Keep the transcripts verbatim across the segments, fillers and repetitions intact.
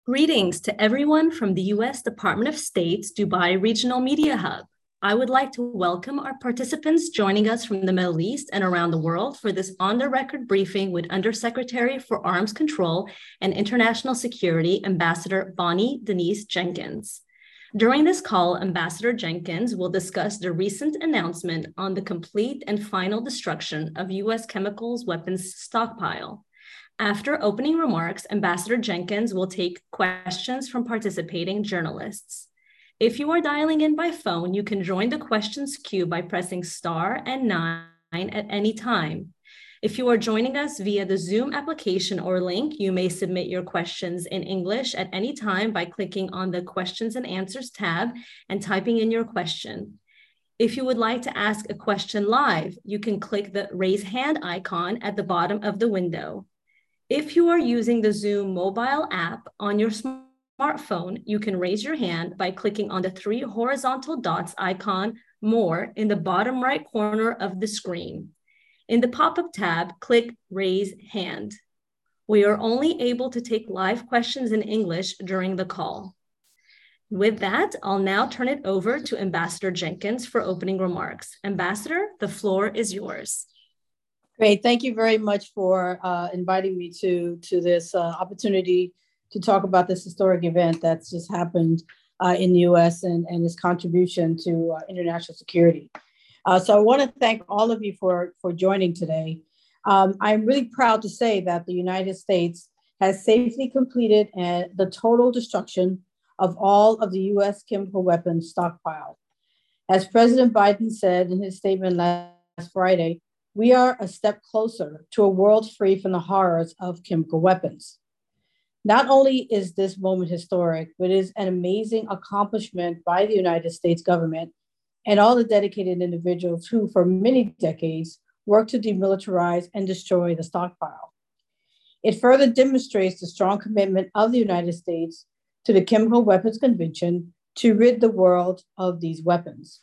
Greetings to everyone from the U S Department of State's Dubai Regional Media Hub. I would like to welcome our participants joining us from the Middle East and around the world for this on-the-record briefing with Undersecretary for Arms Control and International Security, Ambassador Bonnie Denise Jenkins. During this call, Ambassador Jenkins will discuss the recent announcement on the complete and final destruction of U S chemicals weapons stockpile. After opening remarks, Ambassador Jenkins will take questions from participating journalists. If you are dialing in by phone, you can join the questions queue by pressing star and nine at any time. If you are joining us via the Zoom application or link, you may submit your questions in English at any time by clicking on the Questions and Answers tab and typing in your question. If you would like to ask a question live, you can click the Raise Hand icon at the bottom of the window. If you are using the Zoom mobile app on your smartphone, you can raise your hand by clicking on the three horizontal dots icon, More, in the bottom right corner of the screen. In the pop-up tab, click Raise Hand. We are only able to take live questions in English during the call. With that, I'll now turn it over to Ambassador Jenkins for opening remarks. Ambassador, the floor is yours. Great. Thank you very much for uh, inviting me to, to this uh, opportunity to talk about this historic event that's just happened uh, in the U S and, and its contribution to uh, international security. Uh, so I want to thank all of you for, for joining today. Um, I'm really proud to say that the United States has safely completed uh, the total destruction of all of the U S chemical weapons stockpile. As President Biden said in his statement last Friday, we are a step closer to a world free from the horrors of chemical weapons. Not only is this moment historic, but it is an amazing accomplishment by the United States government and all the dedicated individuals who, for many decades, worked to demilitarize and destroy the stockpile. It further demonstrates the strong commitment of the United States to the Chemical Weapons Convention to rid the world of these weapons.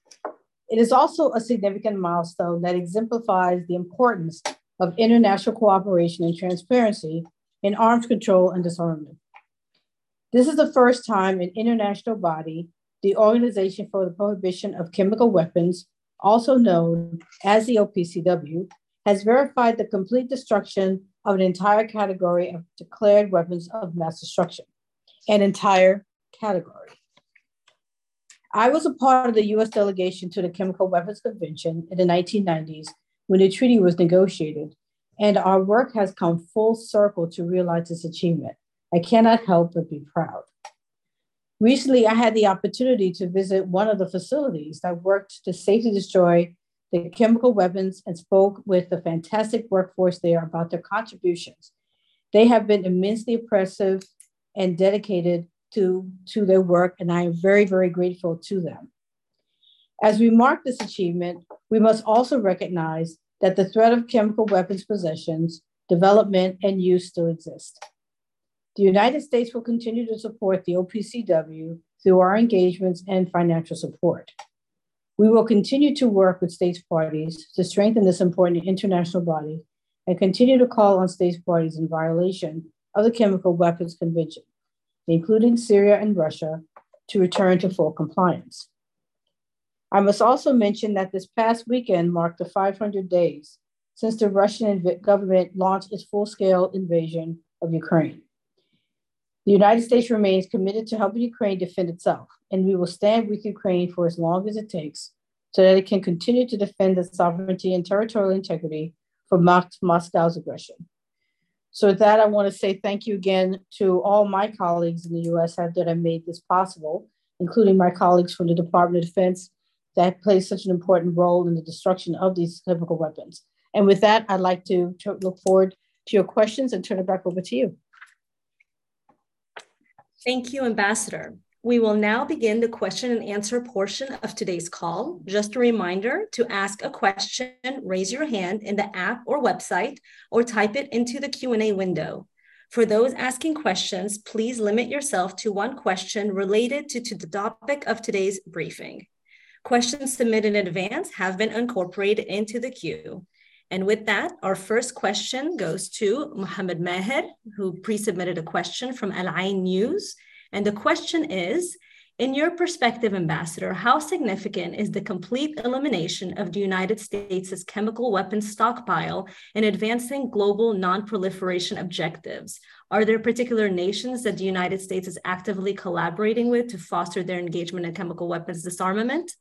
It is also a significant milestone that exemplifies the importance of international cooperation and transparency in arms control and disarmament. This is the first time an international body, the Organization for the Prohibition of Chemical Weapons, also known as the O P C W, has verified the complete destruction of an entire category of declared weapons of mass destruction, an entire category. I was a part of the U S delegation to the Chemical Weapons Convention in the nineteen nineties when the treaty was negotiated, and our work has come full circle to realize this achievement. I cannot help but be proud. Recently, I had the opportunity to visit one of the facilities that worked to safely destroy the chemical weapons and spoke with the fantastic workforce there about their contributions. They have been immensely impressive and dedicated To, to their work, and I am very, very grateful to them. As we mark this achievement, we must also recognize that the threat of chemical weapons possessions, development, and use still exist. The United States will continue to support the O P C W through our engagements and financial support. We will continue to work with states parties to strengthen this important international body and continue to call on states parties in violation of the Chemical Weapons Convention, including Syria and Russia, to return to full compliance. I must also mention that this past weekend marked the five hundred days since the Russian government launched its full-scale invasion of Ukraine. The United States remains committed to helping Ukraine defend itself, and we will stand with Ukraine for as long as it takes so that it can continue to defend its sovereignty and territorial integrity from Moscow's aggression. So with that, I want to say thank you again to all my colleagues in the U S that have made this possible, including my colleagues from the Department of Defense that play such an important role in the destruction of these chemical weapons. And with that, I'd like to, to look forward to your questions and turn it back over to you. Thank you, Ambassador. We will now begin the question and answer portion of today's call. Just a reminder, to ask a question, raise your hand in the app or website or type it into the Q and A window. For those asking questions, please limit yourself to one question related to, to the topic of today's briefing. Questions submitted in advance have been incorporated into the queue. And with that, our first question goes to Mohammed Maher, who pre-submitted a question from Al Ain News. And the question is, in your perspective, Ambassador, how significant is the complete elimination of the United States' chemical weapons stockpile in advancing global non-proliferation objectives? Are there particular nations that the United States is actively collaborating with to foster their engagement in chemical weapons disarmament?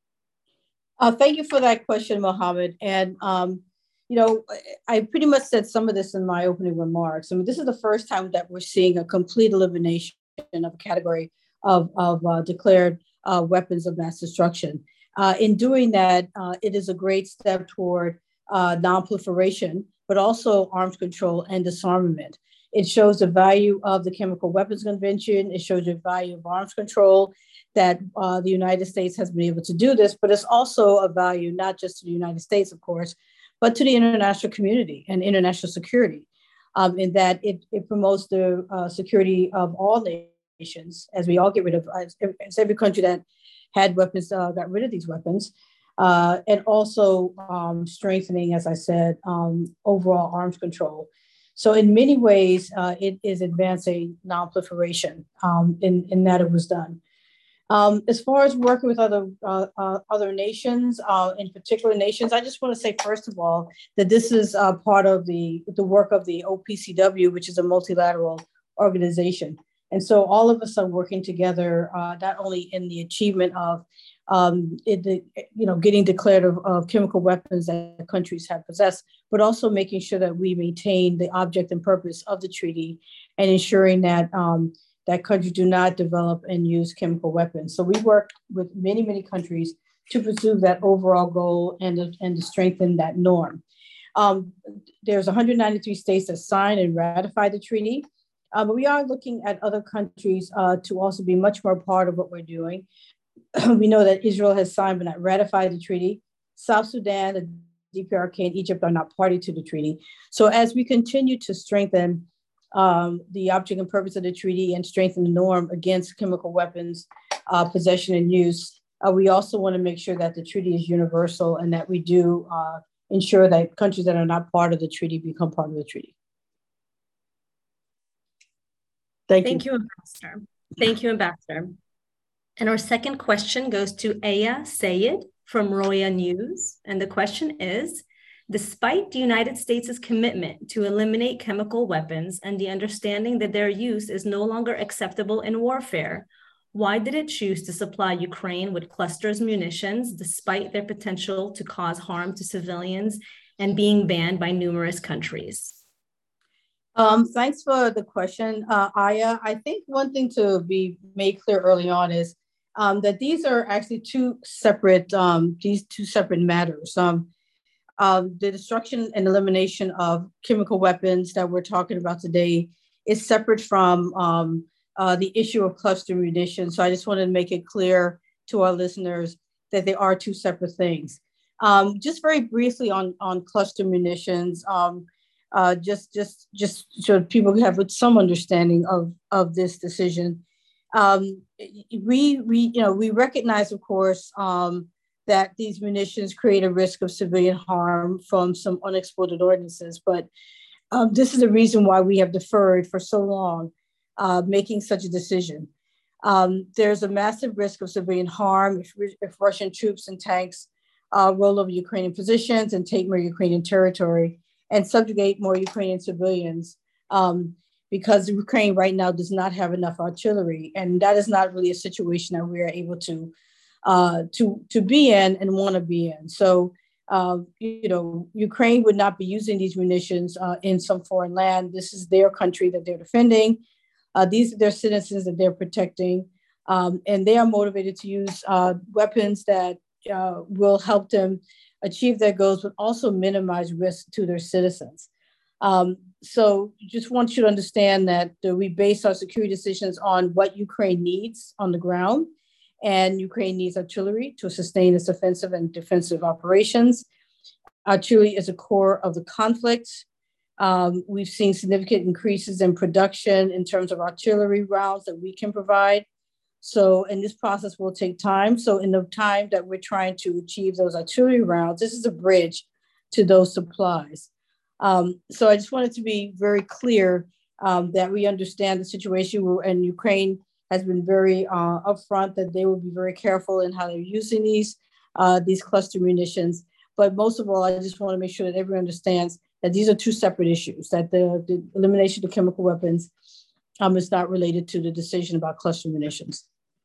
Uh, thank you for that question, Mohammed. And, um, you know, I pretty much said some of this in my opening remarks. I mean, this is the first time that we're seeing a complete elimination of a category of, of uh, declared uh, weapons of mass destruction. Uh, in doing that, uh, it is a great step toward uh, non-proliferation, but also arms control and disarmament. It shows the value of the Chemical Weapons Convention. It shows the value of arms control, that uh, the United States has been able to do this, but it's also a value not just to the United States, of course, but to the international community and international security, um, in that it, it promotes the uh, security of all nations as we all get rid of, as, as every country that had weapons uh, got rid of these weapons, uh, and also um, strengthening, as I said, um, overall arms control. So in many ways, uh, it is advancing non-proliferation um, in, in that it was done. Um, as far as working with other uh, uh, other nations, uh, in particular nations, I just want to say, first of all, that this is uh, part of the, the work of the O P C W, which is a multilateral organization. And so all of us are working together, uh, not only in the achievement of um, it, the, you know, getting declared of, of chemical weapons that countries have possessed, but also making sure that we maintain the object and purpose of the treaty and ensuring that um, that countries do not develop and use chemical weapons. So we work with many, many countries to pursue that overall goal and to, and to strengthen that norm. Um, there's one hundred ninety-three states that signed and ratified the treaty, uh, but we are looking at other countries uh, to also be much more part of what we're doing. We know that Israel has signed but not ratified the treaty. South Sudan, the D P R K, and Egypt are not party to the treaty. So as we continue to strengthen Um, the object and purpose of the treaty and strengthen the norm against chemical weapons uh, possession and use, uh, we also want to make sure that the treaty is universal and that we do uh, ensure that countries that are not part of the treaty become part of the treaty. Thank, Thank you. you, Ambassador. Thank you, Ambassador. And our second question goes to Aya Sayed from Roya News. And the question is, despite the United States' commitment to eliminate chemical weapons and the understanding that their use is no longer acceptable in warfare, why did it choose to supply Ukraine with clusters munitions despite their potential to cause harm to civilians and being banned by numerous countries? Um, thanks for the question, uh, Aya. I think one thing to be made clear early on is um, that these are actually two separate, um, these two separate matters. Um, Uh, the destruction and elimination of chemical weapons that we're talking about today is separate from um, uh, the issue of cluster munitions. So I just wanted to make it clear to our listeners that they are two separate things. Um, just very briefly on, on cluster munitions, um, uh, just, just, just so people have some understanding of, of this decision. Um, we, we, you know, we recognize, of course, um, that these munitions create a risk of civilian harm from some unexploded ordinances. But um, this is the reason why we have deferred for so long uh, making such a decision. Um, there's a massive risk of civilian harm if, if Russian troops and tanks uh, roll over Ukrainian positions and take more Ukrainian territory and subjugate more Ukrainian civilians, um, because Ukraine right now does not have enough artillery. And that is not really a situation that we are able to Uh, to to be in and want to be in. So, uh, you know, Ukraine would not be using these munitions uh, in some foreign land. This is their country that they're defending. Uh, these are their citizens that they're protecting. Um, and they are motivated to use uh, weapons that uh, will help them achieve their goals, but also minimize risk to their citizens. Um, so just want you to understand that uh, we base our security decisions on what Ukraine needs on the ground. And Ukraine needs artillery to sustain its offensive and defensive operations. Artillery is a core of the conflict. Um, we've seen significant increases in production in terms of artillery rounds that we can provide. So, and this process will take time. So in the time that we're trying to achieve those artillery rounds, this is a bridge to those supplies. Um, so I just wanted to be very clear um, that we understand the situation, and Ukraine has been very uh, upfront that they will be very careful in how they're using these uh, these cluster munitions. But most of all, I just want to make sure that everyone understands that these are two separate issues, that the, the elimination of chemical weapons um, is not related to the decision about cluster munitions.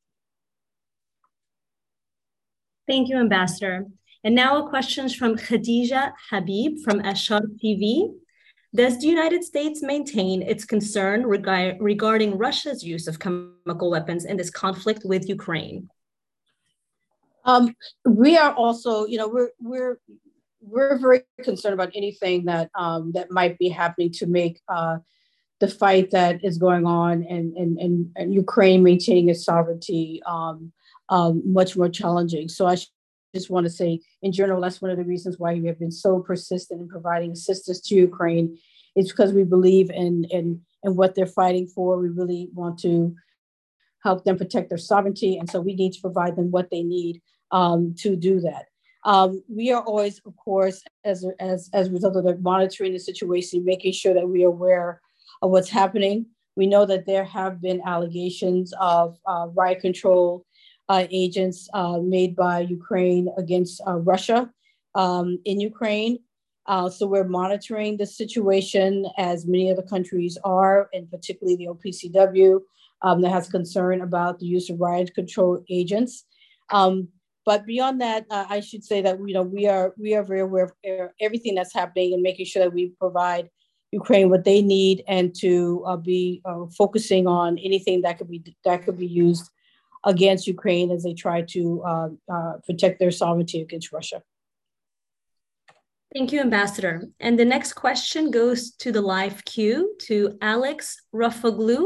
Thank you, Ambassador. And now a question from Khadija Habib from Ashar T V. Does the United States maintain its concern reg- regarding Russia's use of chemical weapons in this conflict with Ukraine? Um, we are also, you know, we're we're we're very concerned about anything that um, that might be happening to make uh, the fight that is going on and and, and, and Ukraine maintaining its sovereignty um, um, much more challenging. So I sh- just want to say, in general, that's one of the reasons why we have been so persistent in providing assistance to Ukraine. It's because we believe in in in what they're fighting for. We really want to help them protect their sovereignty, and so we need to provide them what they need um, to do that. Um, we are always, of course, as, as, as a result of the monitoring the situation, making sure that we are aware of what's happening. We know that there have been allegations of uh, riot control uh, agents uh, made by Ukraine against uh, Russia um, in Ukraine. Uh, so we're monitoring the situation, as many other countries are, and particularly the O P C W um, that has concern about the use of riot control agents. Um, But beyond that, uh, I should say that you know we are we are very aware of everything that's happening and making sure that we provide Ukraine what they need, and to uh, be uh, focusing on anything that could be that could be used against Ukraine as they try to uh, uh, protect their sovereignty against Russia. Thank you, Ambassador. And the next question goes to the live queue to Alex Rafaglu.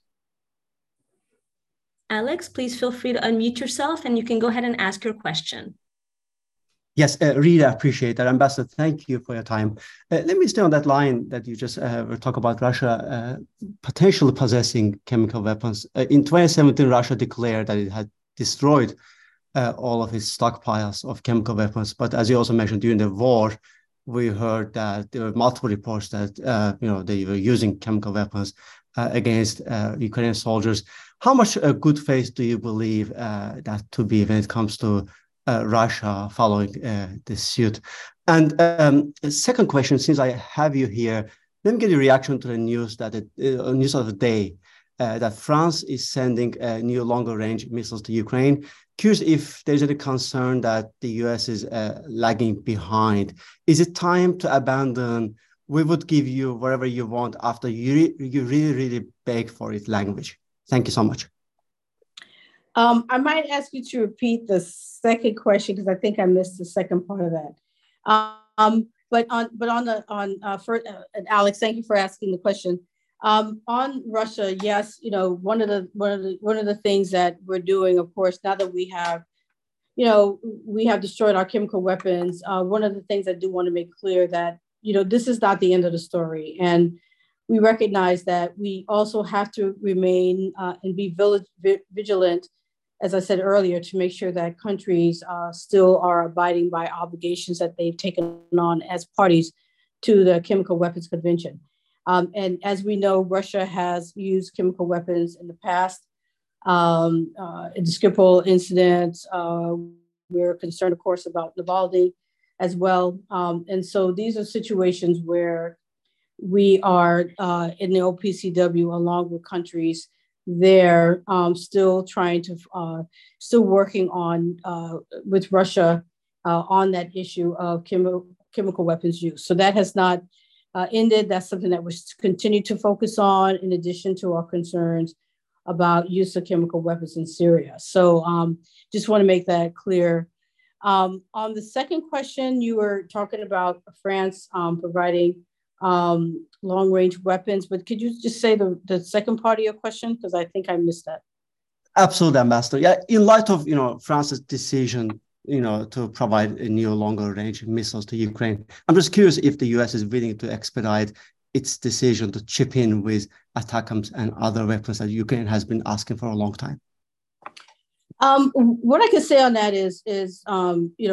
Alex, please feel free to unmute yourself and you can go ahead and ask your question. Yes, uh, really appreciate that. Ambassador, thank you for your time. Uh, let me stay on that line that you just uh, were talking about Russia uh, potentially possessing chemical weapons. Uh, in twenty seventeen, Russia declared that it had destroyed uh, all of its stockpiles of chemical weapons. But as you also mentioned, during the war, we heard that there were multiple reports that uh, you know they were using chemical weapons uh, against uh, Ukrainian soldiers. How much uh, good faith do you believe uh, that to be when it comes to uh, Russia following uh, this suit? And um, the second question, since I have you here, let me get your reaction to the news that the uh, news of the day uh, that France is sending uh, new longer range missiles to Ukraine. Curious if there's any concern that the U S is uh, lagging behind. Is it time to abandon? We would give you whatever you want after you, re- you really, really beg for it language. Thank you so much. Um, I might ask you to repeat the second question because I think I missed the second part of that. Um, but on but on the on uh, for uh, Alex, thank you for asking the question. Um, on Russia, yes, you know one of the one of the one of the things that we're doing, of course, now that we have, you know, we have destroyed our chemical weapons. Uh, one of the things I do want to make clear that you know this is not the end of the story, and we recognize that we also have to remain uh, and be vigilant, as I said earlier, to make sure that countries uh, still are abiding by obligations that they've taken on as parties to the Chemical Weapons Convention. Um, and as we know, Russia has used chemical weapons in the past. Um, uh, in the Skripal incident, uh, we're concerned, of course, about Navalny as well. Um, and so these are situations where we are uh, in the O P C W, along with countries there, um, still trying to, uh, still working on uh, with Russia uh, on that issue of chemi- chemical weapons use. So that has not uh, ended. That's something that we continue to focus on, in addition to our concerns about use of chemical weapons in Syria. So um, just want to make that clear. Um, on the second question, you were talking about France um, providing Um, long-range weapons, but could you just say the, the second part of your question? Because I think I missed that. Absolutely, Ambassador. Yeah, in light of, you know, France's decision, you know, to provide a new longer-range missiles to Ukraine, I'm just curious if the U S is willing to expedite its decision to chip in with ATACMS and other weapons that Ukraine has been asking for a long time. Um, what I can say on that is, is um, you know,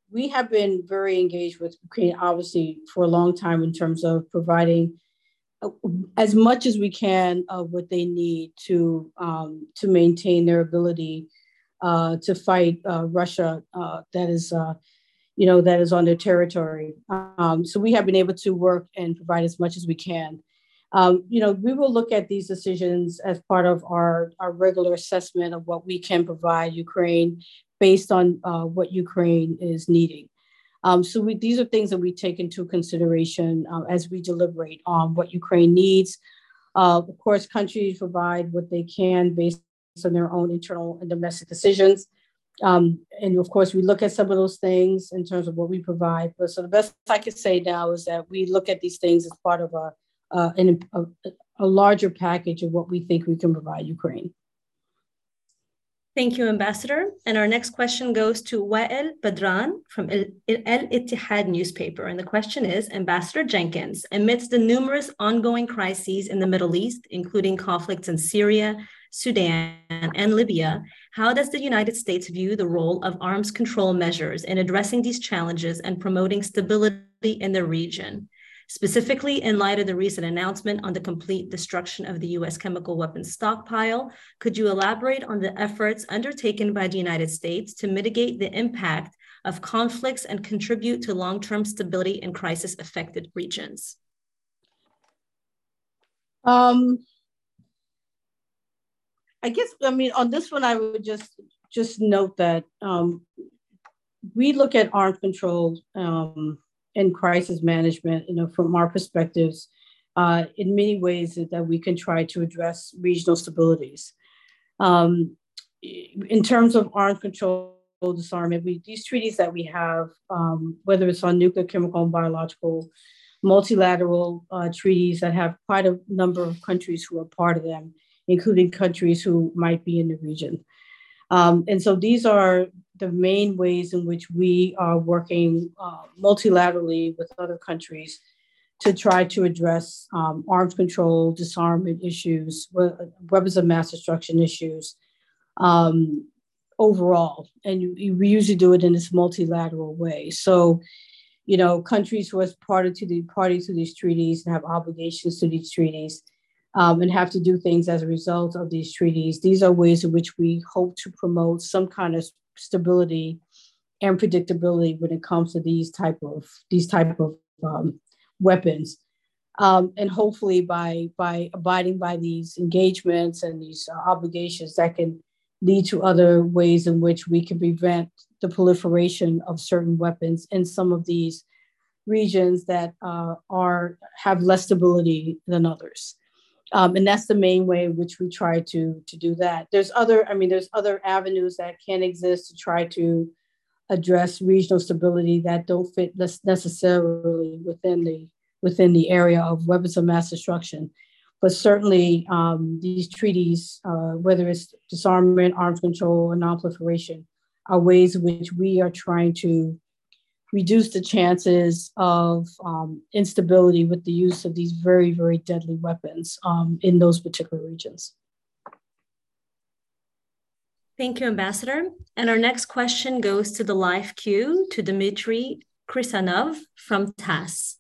we have been very engaged with Ukraine, obviously, for a long time in terms of providing as much as we can of what they need to um, to maintain their ability uh, to fight uh, Russia uh, that is, uh, you know, that is on their territory. Um, so we have been able to work and provide as much as we can. Um, you know, we will look at these decisions as part of our, our regular assessment of what we can provide Ukraine based on uh, what Ukraine is needing. Um, so we, these are things that we take into consideration uh, as we deliberate on what Ukraine needs. Uh, of course, countries provide what they can based on their own internal and domestic decisions. Um, and of course, we look at some of those things in terms of what we provide. But so the best I can say now is that we look at these things as part of a, uh, an, a, a larger package of what we think we can provide Ukraine. Thank you, Ambassador. And our next question goes to Wael Badran from El Ittihad newspaper. And the question is, Ambassador Jenkins, amidst the numerous ongoing crises in the Middle East, including conflicts in Syria, Sudan, and Libya, how does the United States view the role of arms control measures in addressing these challenges and promoting stability in the region? Specifically, in light of the recent announcement on the complete destruction of the U S chemical weapons stockpile, could you elaborate on the efforts undertaken by the United States to mitigate the impact of conflicts and contribute to long-term stability in crisis-affected regions? Um, I guess, I mean, on this one, I would just, just note that um, we look at arms control um, and crisis management, you know, from our perspectives, uh, in many ways that, that we can try to address regional stabilities. Um, in terms of arms control, disarmament, we, these treaties that we have, um, whether it's on nuclear, chemical, and biological, multilateral uh, treaties that have quite a number of countries who are part of them, including countries who might be in the region. Um, and so these are the main ways in which we are working uh, multilaterally with other countries to try to address um, arms control, disarmament issues, weapons of mass destruction issues um, overall. And you, we usually do it in this multilateral way. So, you know, countries who are party to the party to these treaties and have obligations to these treaties Um, and have to do things as a result of these treaties. These are ways in which we hope to promote some kind of stability and predictability when it comes to these type of these type of um, weapons. Um, and hopefully by, by abiding by these engagements and these uh, obligations, that can lead to other ways in which we can prevent the proliferation of certain weapons in some of these regions that uh, are have less stability than others. Um, and that's the main way in which we try to, to do that. There's other, I mean, there's other avenues that can exist to try to address regional stability that don't fit necessarily within the, within the area of weapons of mass destruction. But certainly um, these treaties, uh, whether it's disarmament, arms control, or non-proliferation, are ways in which we are trying to reduce the chances of um, instability with the use of these very, very deadly weapons um, in those particular regions. Thank you, Ambassador. And our next question goes to the live queue to Dmitry Krisanov from T A S S.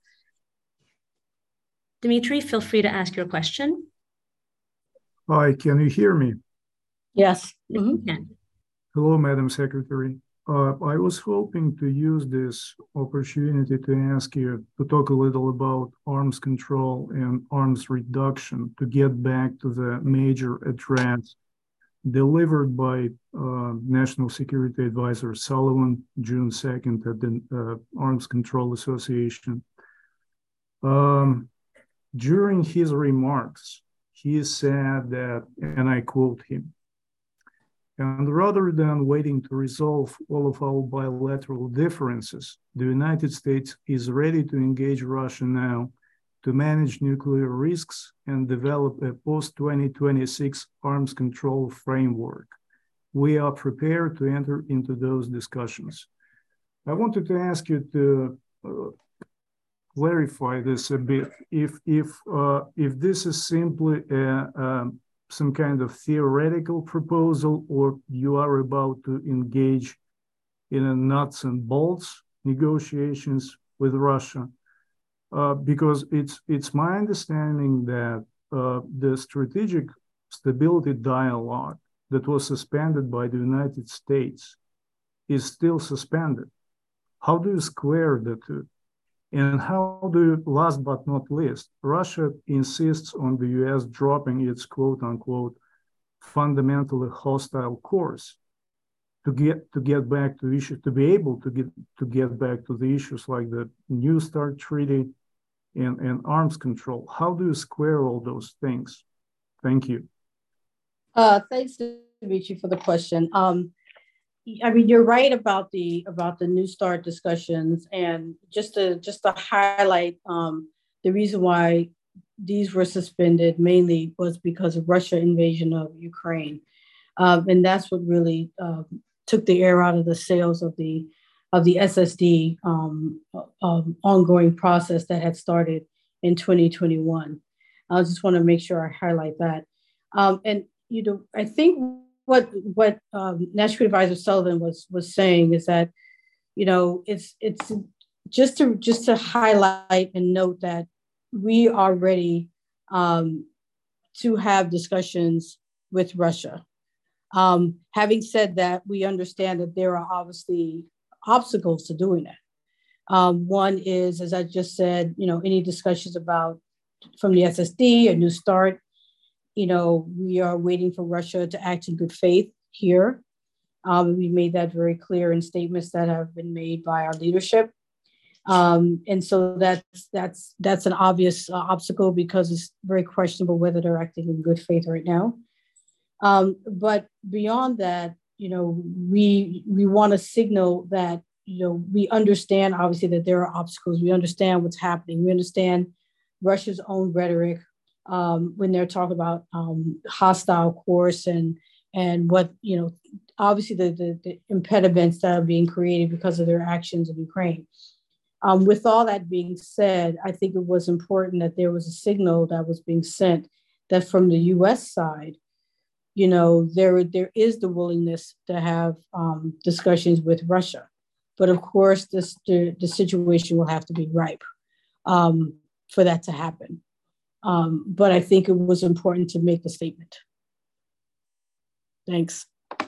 Dmitry, feel free to ask your question. Hi, can you hear me? Yes. Mm-hmm. Yeah. Hello, Madam Secretary. Uh, I was hoping to use this opportunity to ask you to talk a little about arms control and arms reduction to get back to the major address delivered by uh, National Security Advisor Sullivan June second at the uh, Arms Control Association. Um, during his remarks, he said that, and I quote him, "And rather than waiting to resolve all of our bilateral differences, the United States is ready to engage Russia now to manage nuclear risks and develop a post twenty twenty-six arms control framework. We are prepared to enter into those discussions." I wanted to ask you to uh, clarify this a bit. If, if, uh, if this is simply a, a some kind of theoretical proposal, or you are about to engage in a nuts and bolts negotiations with Russia? Uh, because it's it's my understanding that uh, the strategic stability dialogue that was suspended by the United States is still suspended. How do you square the two? And how do you, last but not least, Russia insists on the U S dropping its quote unquote fundamentally hostile course to get to get back to issues, to be able to get to get back to the issues like the New START treaty and, and arms control. How do you square all those things? Thank you. Uh, thanks, Dmitry, for the question. Um, I mean, you're right about the about the New START discussions, and just to just to highlight um, the reason why these were suspended mainly was because of Russia invasion of Ukraine, um, and that's what really um, took the air out of the sails of the of the S S D um, um, ongoing process that had started in twenty twenty-one. I just want to make sure I highlight that, um, and you know, I think. What what um, National Advisor Sullivan was was saying is that, you know, it's it's just to just to highlight and note that we are ready um, to have discussions with Russia. Um, having said that, we understand that there are obviously obstacles to doing that. Um, one is, as I just said, you know, any discussions about from the S S D, a New START. You know, we are waiting for Russia to act in good faith here. Um, we made that very clear in statements that have been made by our leadership. Um, and so that's that's that's an obvious uh, obstacle because it's very questionable whether they're acting in good faith right now. Um, but beyond that, you know, we we want to signal that, you know, we understand obviously that there are obstacles. We understand what's happening. We understand Russia's own rhetoric. Um, when they're talking about um, hostile course and and what, you know, obviously the, the, the impediments that are being created because of their actions in Ukraine. Um, with all that being said, I think it was important that there was a signal that was being sent that from the U S side, you know, there, there is the willingness to have um, discussions with Russia. But of course, this, the, the situation will have to be ripe um, for that to happen. Um, but I think it was important to make the statement. Thanks.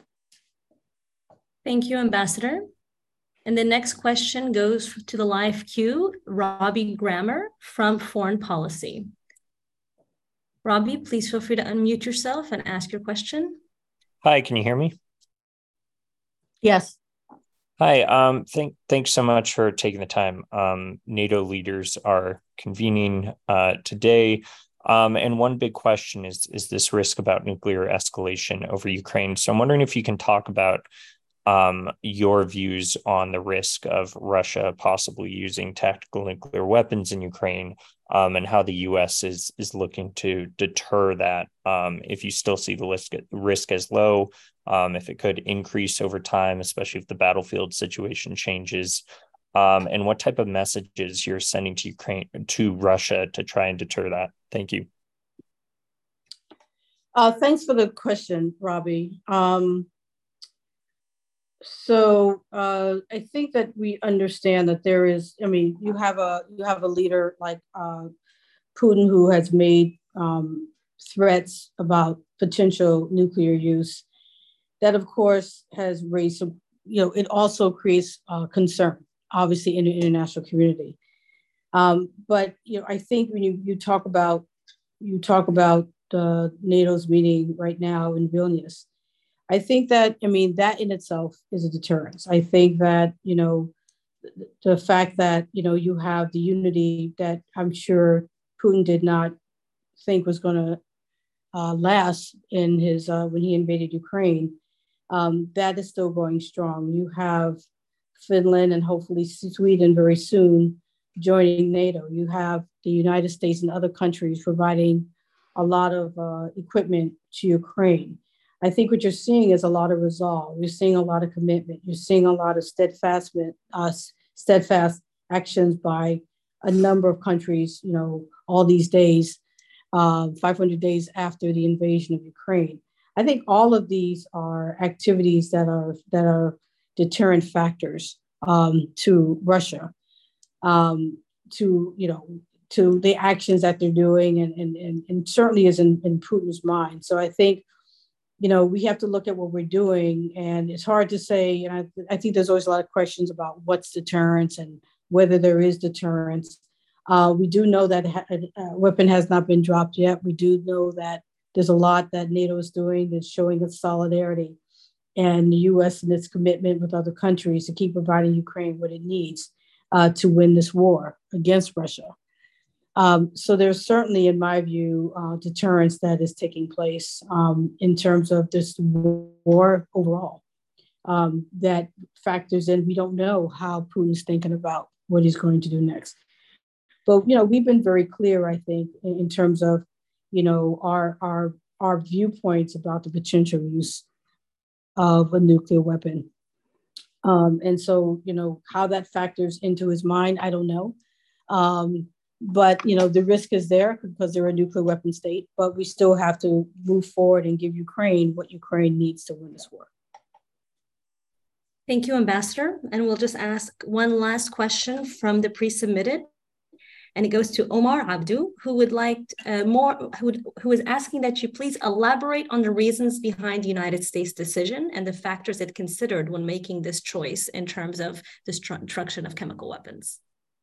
Thank you, Ambassador. And the next question goes to the live queue, Robbie Grammer from Foreign Policy. Robbie, please feel free to unmute yourself and ask your question. Hi, can you hear me? Yes. Hi, um, thank, thanks so much for taking the time. Um, NATO leaders are convening uh, today. Um, and one big question is, is this risk about nuclear escalation over Ukraine. So I'm wondering if you can talk about um, your views on the risk of Russia possibly using tactical nuclear weapons in Ukraine, um, and how the U S is, is looking to deter that. Um, if you still see the risk, risk as low, um, if it could increase over time, especially if the battlefield situation changes, um, and what type of messages you're sending to Ukraine, to Russia to try and deter that. Thank you. Uh, thanks for the question, Robbie. Um, so uh, I think that we understand that there is, I mean, you have a you have a leader like uh, Putin who has made um, threats about potential nuclear use. That, of course, has raised some, you know, it also creates uh, concern, obviously, in the international community. Um, but, you know, I think when you, you talk about, you talk about uh, NATO's meeting right now in Vilnius, I think that, I mean, that in itself is a deterrence. I think that, you know, the, the fact that, you know, you have the unity that I'm sure Putin did not think was going to uh, last in his, uh, when he invaded Ukraine, um, that is still going strong. You have Finland and hopefully Sweden very soon joining NATO. You have the United States and other countries providing a lot of uh, equipment to Ukraine. I think what you're seeing is a lot of resolve. You're seeing a lot of commitment. You're seeing a lot of steadfast, uh, steadfast actions by a number of countries, you know, all these days, uh, five hundred days after the invasion of Ukraine. I think all of these are activities that are that are deterrent factors um, to Russia, um, to, you know, to the actions that they're doing, and, and, and, and certainly is in, in Putin's mind. So I think, you know, we have to look at what we're doing, and it's hard to say, and I, I think there's always a lot of questions about what's deterrence and whether there is deterrence. Uh, we do know that a weapon has not been dropped yet. We do know that there's a lot that NATO is doing that's showing its solidarity, and the U S and its commitment with other countries to keep providing Ukraine what it needs uh, to win this war against Russia. Um, so there's certainly, in my view, uh, deterrence that is taking place um, in terms of this war overall. Um, that factors in, we don't know how Putin's thinking about what he's going to do next. But, you know, we've been very clear, I think, in, in terms of, you know, our, our, our viewpoints about the potential use of a nuclear weapon. Um, and so, you know, how that factors into his mind, I don't know. Um, But, you know, the risk is there because they're a nuclear weapon state, but we still have to move forward and give Ukraine what Ukraine needs to win this war. Thank you, Ambassador. And we'll just ask one last question from the pre-submitted. And it goes to Omar Abdu, who would like uh, more, who, would, who is asking that you please elaborate on the reasons behind the United States decision and the factors it considered when making this choice in terms of the destruction of chemical weapons.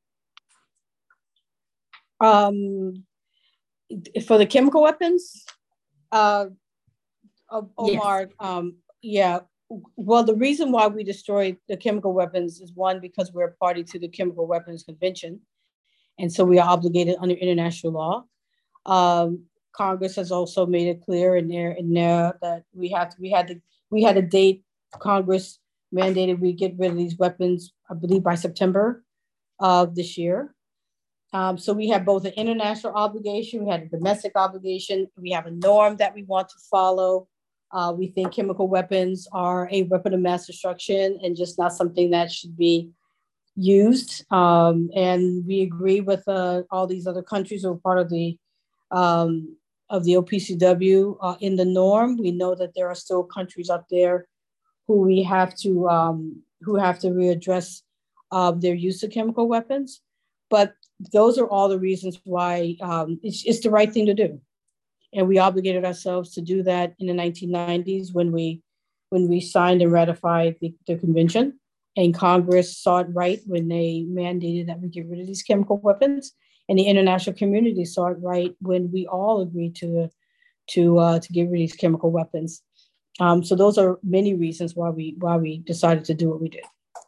Um, for the chemical weapons, uh, Omar, yes. um, yeah. Well, the reason why we destroyed the chemical weapons is, one, because we're a party to the Chemical Weapons Convention, and so we are obligated under international law. Um, Congress has also made it clear in there, in there that we have to, we had to, we had a date. Congress mandated we get rid of these weapons, I believe, by September of this year. Um, so we have both an international obligation, we had a domestic obligation, we have a norm that we want to follow. Uh, we think chemical weapons are a weapon of mass destruction and just not something that should be used. Um, and we agree with uh, all these other countries who are part of the um, of the O P C W uh, in the norm. We know that there are still countries up there who we have to um, who have to readdress uh, their use of chemical weapons. But those are all the reasons why um, it's, it's the right thing to do. And we obligated ourselves to do that in the nineteen nineties when we when we signed and ratified the, the convention. And Congress saw it right when they mandated that we get rid of these chemical weapons. And the international community saw it right when we all agreed to, to, uh, to get rid of these chemical weapons. Um, so those are many reasons why we, why we decided to do what we did.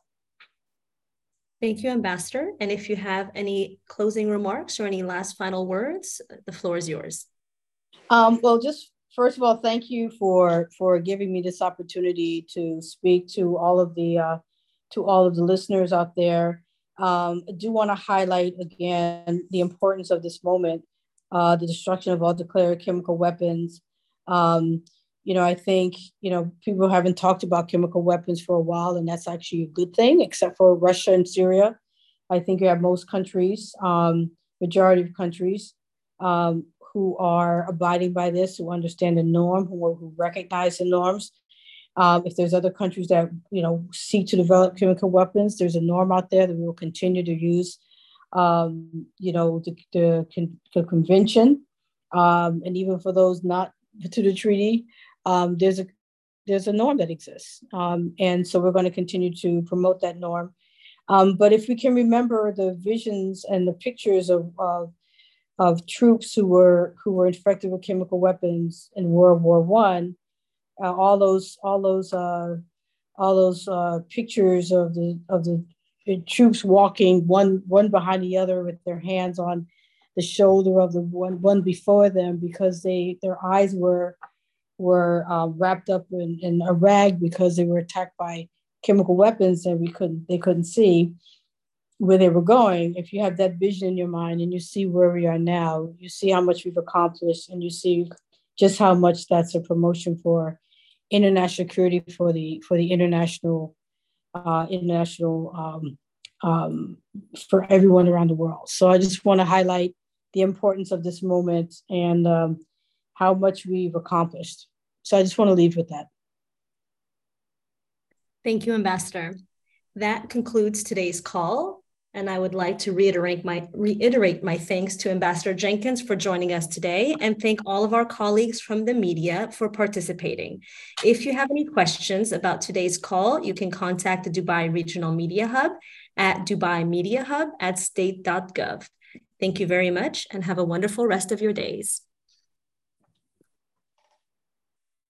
Thank you, Ambassador. And if you have any closing remarks or any last final words, the floor is yours. Um, well, just first of all, thank you for, for giving me this opportunity to speak to all of the, uh, to all of the listeners out there. Um, I do want to highlight again the importance of this moment, uh, the destruction of all declared chemical weapons. Um, you know, I think, you know, people haven't talked about chemical weapons for a while, and that's actually a good thing, except for Russia and Syria. I think you have most countries, um, majority of countries, um, who are abiding by this, who understand the norm, who, who recognize the norms. Um, if there's other countries that, you know, seek to develop chemical weapons, there's a norm out there that we will continue to use, um, you know, the, the, the convention. Um, and even for those not to the treaty, um, there's a there's a norm that exists. Um, and so we're going to continue to promote that norm. Um, but if we can remember the visions and the pictures of, of of troops who were who were infected with chemical weapons in World War One, uh, all those all those uh, all those uh, pictures of the of the troops walking one one behind the other with their hands on the shoulder of the one one before them because they their eyes were were uh, wrapped up in, in a rag because they were attacked by chemical weapons and we couldn't they couldn't see where they were going. If you have that vision in your mind and you see where we are now, you see how much we've accomplished and you see just how much that's a promotion for international security for the for the international uh, international um, um, for everyone around the world. So I just want to highlight the importance of this moment and um, how much we've accomplished. So I just want to leave with that. Thank you, Ambassador. That concludes today's call, and I would like to reiterate my, reiterate my thanks to Ambassador Jenkins for joining us today, and thank all of our colleagues from the media for participating. If you have any questions about today's call, you can contact the Dubai Regional Media Hub at dubai media hub at state dot gov. Thank you very much, and have a wonderful rest of your days.